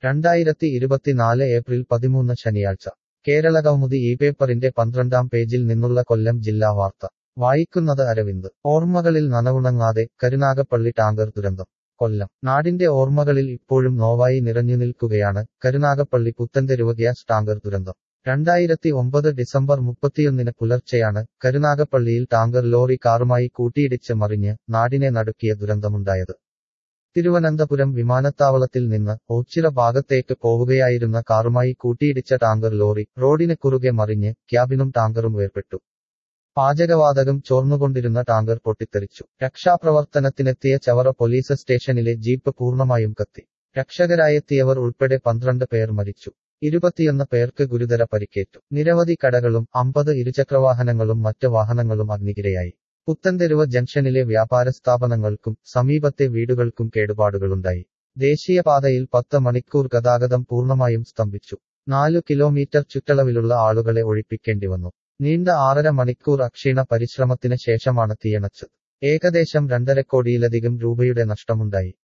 2024 April 13 ശനിയാഴ്ച കേരള കൗമുദി ഈ പേപ്പറിന്റെ 12-ാം പേജിൽ നിന്നുള്ള കൊല്ലം ജില്ലാ വാർത്ത വായിക്കുന്നത് അരവിന്ദ്. ഓർമ്മകളിൽ നനവുണങ്ങാതെ കരുനാഗപ്പള്ളി ടാങ്കർ ദുരന്തം. കൊല്ലം. നാടിന്റെ ഓർമ്മകളിൽ ഇപ്പോഴും നോവായി നിറഞ്ഞുനിൽക്കുകയാണ് കരുനാഗപ്പള്ളി പുത്തൻതെരുവ് ഗ്യാസ് ടാങ്കർ ദുരന്തം. 2009 ഡിസംബർ 31 പുലർച്ചെയാണ് കരുനാഗപ്പള്ളിയിൽ ടാങ്കർ ലോറി കാറുമായി കൂട്ടിയിടിച്ച് മറിഞ്ഞ് നാടിനെ നടുക്കിയ ദുരന്തമുണ്ടായത്. തിരുവനന്തപുരം വിമാനത്താവളത്തിൽ നിന്ന് ഓച്ചിറ ഭാഗത്തേക്ക് പോവുകയായിരുന്ന കാറുമായി കൂട്ടിയിടിച്ച ടാങ്കർ ലോറി റോഡിന് കുറുകെ മറിഞ്ഞ് ക്യാബിനും ടാങ്കറും വേർപെട്ടു. പാചകവാതകം ചോർന്നുകൊണ്ടിരുന്ന ടാങ്കർ പൊട്ടിത്തെറിച്ചു. രക്ഷാപ്രവർത്തനത്തിനെത്തിയ ചവറ പോലീസ് സ്റ്റേഷനിലെ ജീപ്പ് പൂർണ്ണമായും കത്തി. രക്ഷകരായെത്തിയവർ ഉൾപ്പെടെ 12 പേർ മരിച്ചു. 21 പേർക്ക് ഗുരുതര പരിക്കേറ്റു. നിരവധി കടകളും 50 ഇരുചക്രവാഹനങ്ങളും മറ്റ് വാഹനങ്ങളും അഗ്നിക്കിരയായി. പുത്തൻതെരുവ് ജംഗ്ഷനിലെ വ്യാപാര സ്ഥാപനങ്ങൾക്കും സമീപത്തെ വീടുകൾക്കും കേടുപാടുകളുണ്ടായി. ദേശീയപാതയിൽ 10 മണിക്കൂർ ഗതാഗതം പൂർണ്ണമായും സ്തംഭിച്ചു. 4 കിലോമീറ്റർ ചുറ്റളവിലുള്ള ആളുകളെ ഒഴിപ്പിക്കേണ്ടി വന്നു. നീണ്ട 6.5 മണിക്കൂർ അക്ഷീണ പരിശ്രമത്തിന് ശേഷമാണ് തീയണച്ചത്. ഏകദേശം 2.5 കോടിയിലധികം രൂപയുടെ നഷ്ടമുണ്ടായി.